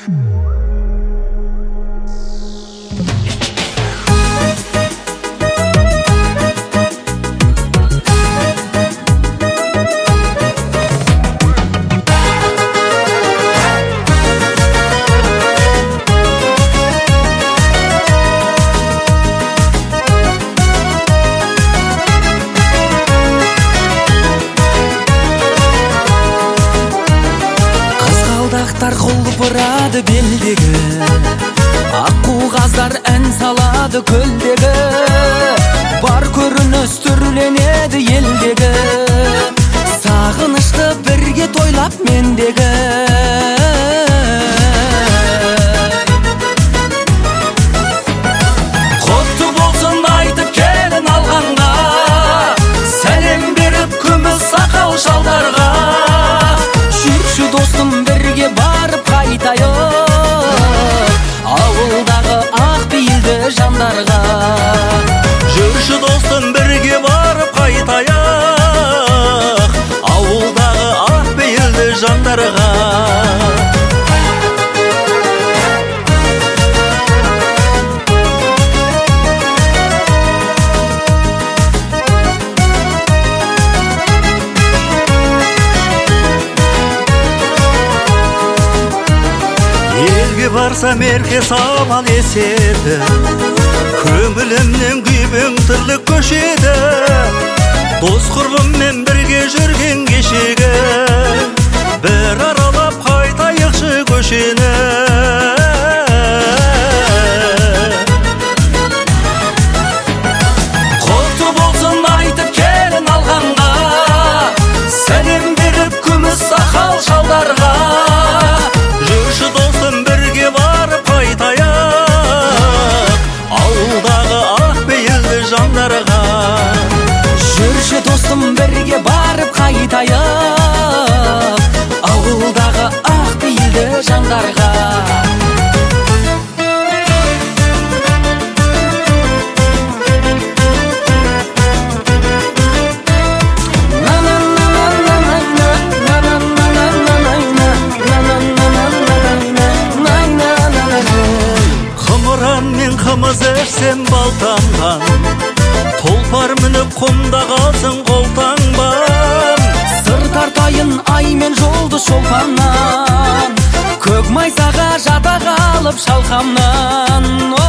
Құлпырады белдегі, аққу қаздар ән салады көлдегі, бар көрініс түрленеді елдегі, сағынышты бірге тойлап мендегі. Құтты болсын айтып келін алғанға, сәлем беріп күміс сақал шалдарға, жүрші достым бірге барып қайтайық ауылдағы ақ пейілді жандарға. Жүрші достым бірге барып қайтайық ауылдағы ақ пейілді жандарға. Елге барсам ерке самал еседі, көңілімнен күйбең тірлік көшеді, дос құрбыммен бірге жүрген кешегі, бір аралап қайтайықшы көшені. Құтты болсын айтып келін алғанға, сәлем беріп күміс сақал шалдарға, жүрші достым бірге барып қайтайық ауылдағы ақ пейілді жандарға. Жүрші достым бірге барып қайтайық ауылдағы ақ пейілді жандарға. Қымыз әрсен балтанған, толпар мініп құмда қалсын қолтаңбан. Сыр тартайын ай мен жолды шолпаннан, көк майсаға жата қалып шалқамнан.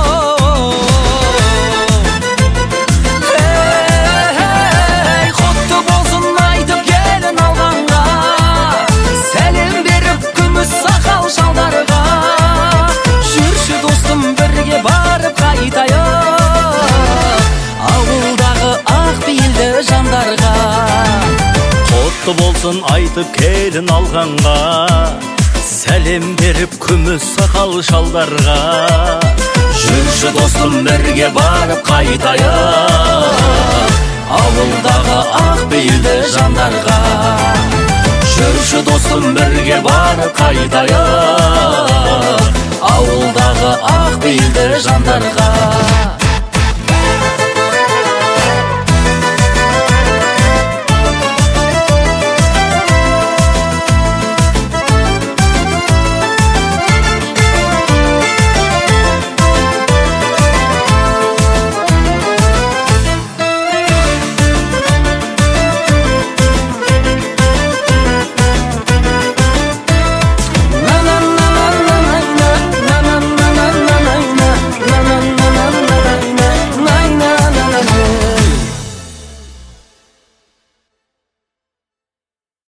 Құтты болсын айтып келін алғанға, сәлем беріп күміс сақал шалдарға, жүрші достым бірге барып қайтайық ауылдағы ақ пейілді жандарға. Құтты болсын айтып келін алғанға, сәлем беріп күміс сақал шалдарға, жүрші достым бірге барып қайтайық ауылдағы ақ пейілді жандарға. Жүрші достым бірге барып қайтайық ауылдағы ақ пейілді жандарға.